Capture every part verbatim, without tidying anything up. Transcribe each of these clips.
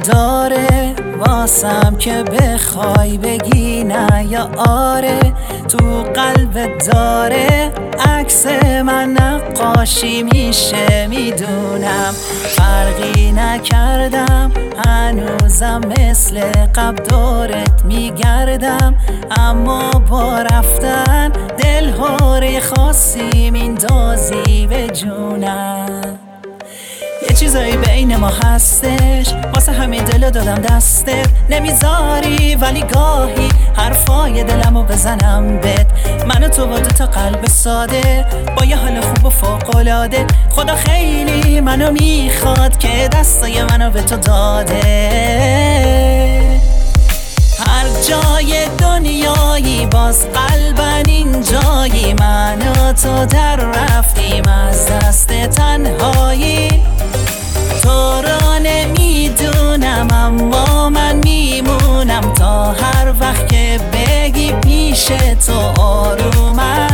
داره واسم که بخوای بگی نه یا آره. تو قلب داره عکس من نقاشی میشه میدونم. فرقی نکردم هنوزم مثل قبل دورت میگردم، اما با رفتن دل هاره خاصی میندازی به جونم. یه چیزایی بین ما هستش واسه همین دلو دادم دستت، نمیذاری ولی گاهی حرفای دلمو بزنم بهت. من و تو با دوتا قلب ساده با یه حال خوب و فوق‌العاده، خدا خیلی منو میخواد که دستای منو به تو داده. هر جای دنیایی باز قلبن اینجایی، من و تو در رفتیم از دست تنهایی. تو را نمیدونم اما من میمونم تا هر وقت که بگی پیش تو آرومم.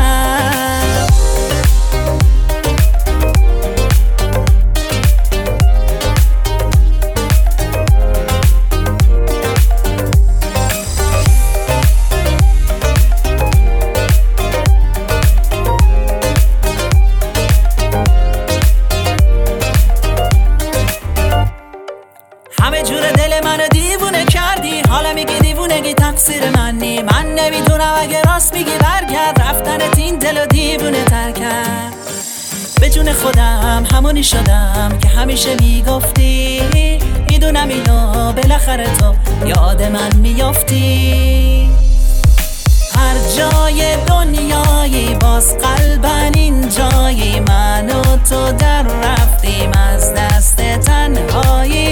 همه جور دل منو دیوونه کردی، حالا میگی دیوونگی تقصیر منی. من نمیدونم اگه راست میگی برگرد، رفتنت این دلو دیوونه تر کرد. به جون خودم همونی شدم که همیشه میگفتی، میدونم اینو بالاخره تو یاد من میافتی. هر جای دنیایی باز قلبن اینجایی، من و تو در رفتیم از دست تنهایی.